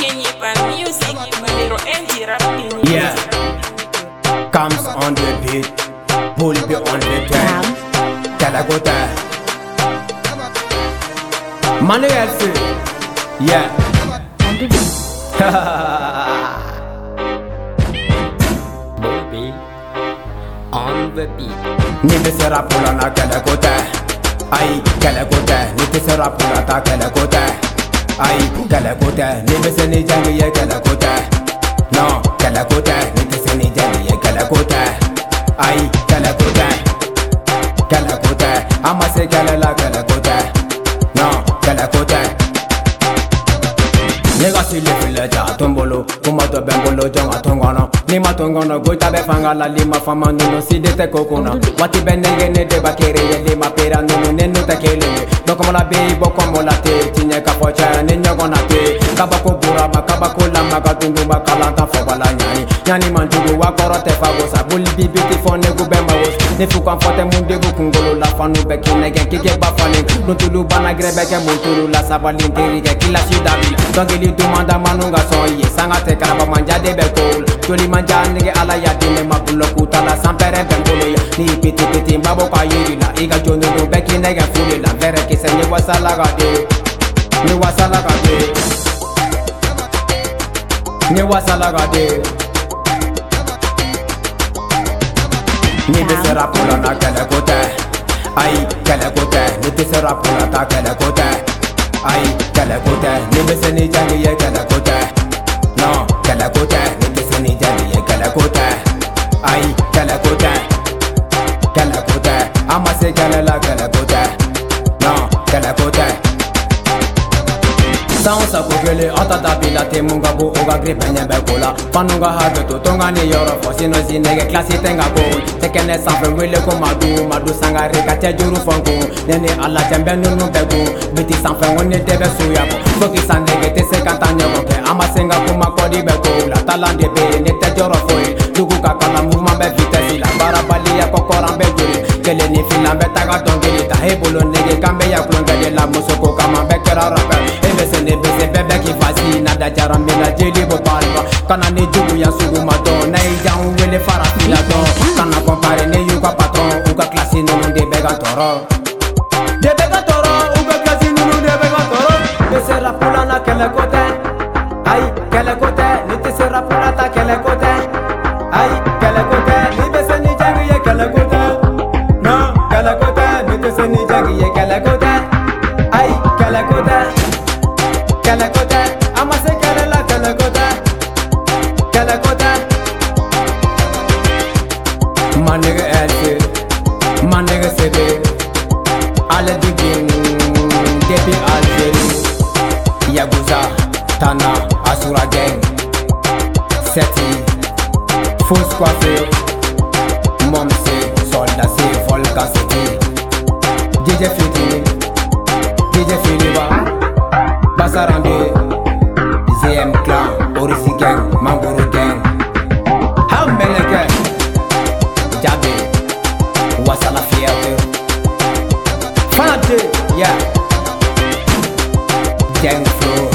Yeah, comes on the beat, bull be on the track. Calacota, Manuel, yeah. Bull on the beat. Nite sera pulana calacota, ay calacota. Nite sera pulata calacota, ay calacota. Nite se ni jangi ye calacota, no calacota. Nite se ni jangi ye calacota, ay calacota, calacota. Ama se calala calacota, no calacota. Nigga si le file ja tombolo, kuma to bembolo jonga tongono. Nima tongono goita be fanga la lima fama nuno si de te kokona. Wati be nege ne de bakere ye lima pera nuno ne no te kelele. Dokomo la be bo komo la te tinye kapocha ne nyogona te. Kabako bura ma kabako la maga tundu makalanta fobala nyani. Nyani manjugu wa koro te fagosa. Bulli bibiti fone gu bemba wos. Ne fukan fote munde gu kungolo la fanu be kinege kike bafani. Nuntulu bana grebe ke muntulu la sabalin terige kila shidabila. Dongeli dumanda manunga soye sanga te karaba manja de bekol toli manja nige ala ya dine mabulo kutala sampere bengolo ya ni piti piti mbabo kwa yiri la iga jono no beki nege fuli la vere kise ni wasala gade ni wasala gade ni wasala gade ni besera pula na kele kote ay kele kote ni besera pula ta kele kote ay calacota, ni be se ni jangi ye calacota, no calacota, ni be se ni jangi ye calacota, ay calacota, calacota, ama se calala calacota, no calacota. Sansa kukele ata dabila te munga bu oga gripe nyembe kola Panunga hageto tonga ni yoro fo sino zinege klasi tenga goal Tekene sanfe wile ko madu sanga rika te juru fongo Nene ala tembe nunu begu Biti sanfe wone tebe suya ko Foki sandege te se kanta nyogo ke Ama senga kuma kodi be kola Talande be ne te joro foye Dugu kakala mouvement be vitesse la Barabali ya kokoran be juri Kele ni filan be taga tongeli Ta hebolo nege kambe ya klongeli La musoko kama be kera rapper Ebe bebe ki fasi nada jarambe la jeli bo palma kana ni jugu ya sugu mato na ijan wele farati la don kana compare ne yuka patron uka klasi no de bega toro uka klasi no de bega toro de sera pula na kele kote ay kele kote ni te sera pula ta kele kote ay kele kote ni be se ni jangi ye kele kote no kele kote ni te se ni jangi ye kele kote ay kele kote calacota, ama se calala calacota, calacota. Man nigga LC, man nigga CB, alle digin, depuis Algérie, Yaguza, Tana, Asura Gang, Seti, Fous Coiffé, Momse, Soldat C, Volca City, DJ Fiti, DJ Filiba. Basarande, ZM Clan, Orisi Gang, Mangoro Gang Hambele Gang Jabe, Wasala Fierté Fanate, yeah Gang Flow